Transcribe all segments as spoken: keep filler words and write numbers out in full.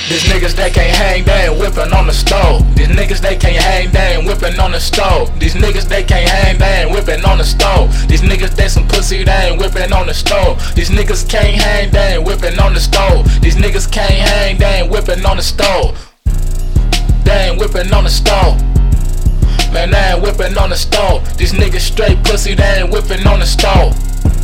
These niggas they can't hang, they ain't whipping on the stove. These niggas they can't hang, they ain't whipping on the stove. These niggas they can't hang, they ain't whipping on the stove. These niggas they some pussy, they ain't whipping on the stove. These niggas can't hang, they ain't whipping on the stove. These niggas can't hang, they ain't whipping on the stove. They ain't whipping on the stove. Man, they ain't whipping on the stove. These niggas straight pussy, they ain't whipping on the stove.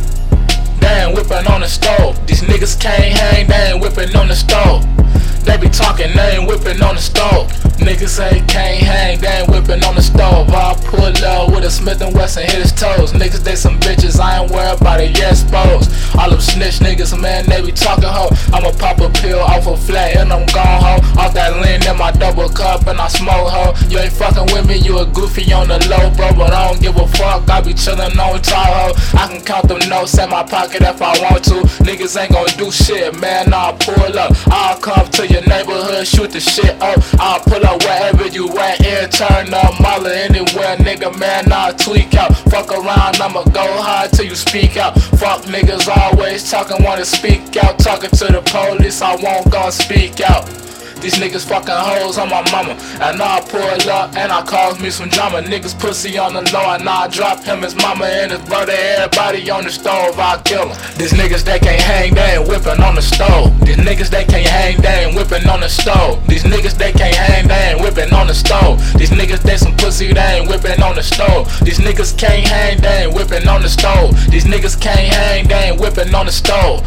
They ain't whipping on the stove. These niggas can't hang, they ain't whipping on the stove. They be talking, they ain't whipping on the stove. Niggas say can't hang, they ain't whipping on the stove. I pull up with a Smith and Wesson, hit his toes. Niggas, they some bitches, I ain't worried about it, yeah, exposed. All them snitch niggas, man, they be talking, ho. I'ma pop a pill off a flat and I'm gone, ho. Off that lean in my double cup and I smoke, ho. You ain't fucking with me, you a goofy on the low, bro. But I don't give a fuck, I be chillin' on top, ho. I can count them notes in my pocket if I want to. Niggas ain't gon' do shit, man, I'll pull up. I'll come to your neighborhood, shoot the shit up. I'll pull up wherever you at, air turn up, mother anywhere, nigga, man, I'll tweak out. Fuck around, I'ma go hard till you speak out. Fuck niggas always talking, wanna speak out. Talking to the police, I won't go speak out. These niggas fucking hoes on my mama. And I pull up and I cause me some drama. Niggas pussy on the low and I drop him, his mama and his brother. Everybody on the stove, I kill him. These niggas they can't hang, they ain't whipping on the stove. These niggas they can't hang, they ain't whipping on the stove. These niggas they can't hang, they ain't whipping on the stove. These niggas they some pussy, they ain't whipping on the stove. These niggas can't hang, they ain't whipping on the stove. These niggas can't hang, they ain't whipping on the stove.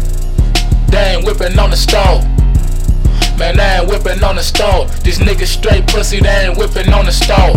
They ain't whipping on the stove. Man, they ain't whipping on the stove. These niggas straight pussy, they ain't whipping on the stove.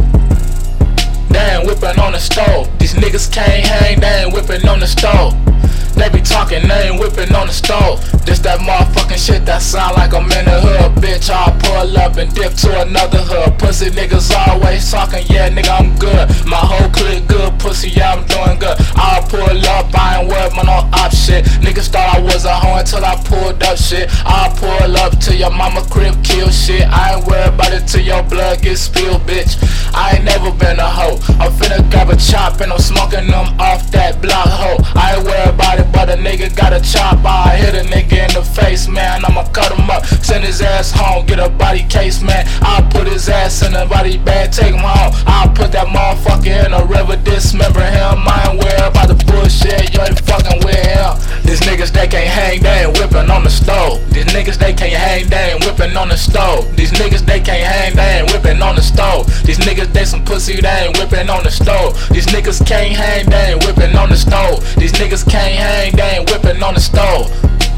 They ain't whipping on the stove. These niggas can't hang, they ain't whipping on the stove. They be talking, they ain't whipping on the stove. This that motherfucking shit that sound like I'm in the hood. Bitch, I'll pull up and dip to another hood. Pussy niggas always talking, yeah nigga I'm good. My whole clique good, pussy, yeah I'm doing good. I'll pull up, I ain't worried about no op shit. Niggas thought I was a hoe until I pulled up shit. I'll pull up to your mama crib, kill shit. I ain't worried about it till your blood gets spilled, bitch. I ain't never been a hoe. I'm finna grab a chop and I'm smoking them off that block, hoe. I ain't worried about it, but a nigga got a chop. I hit a nigga in the face, man. I'ma cut him up, send his ass home, get a body case, man. I'll put his ass in a body bag, take him home. I'll put that motherfucker in a river, dismember him. I ain't worried about the bullshit, you ain't fucking with him. These niggas they can't hang, they ain't whipping on the stove. These niggas they can't hang, they ain't whipping on the stove. These niggas they can't hang, they ain't whipping on the stove. These niggas they some pussy, they ain't whipping on the stove. These niggas can't hang, they ain't whipping on the stove. These niggas can't hang, they ain't whipping on the stove.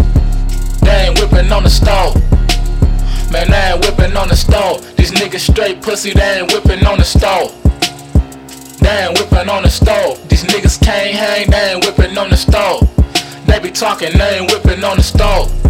They ain't whipping on the stove. Man, they ain't whipping on the stove. These niggas straight pussy, they ain't whipping on the stove. They ain't whipping on the stove. These niggas can't hang, they ain't whipping on the stove. They be talking, they ain't whipping on the stove.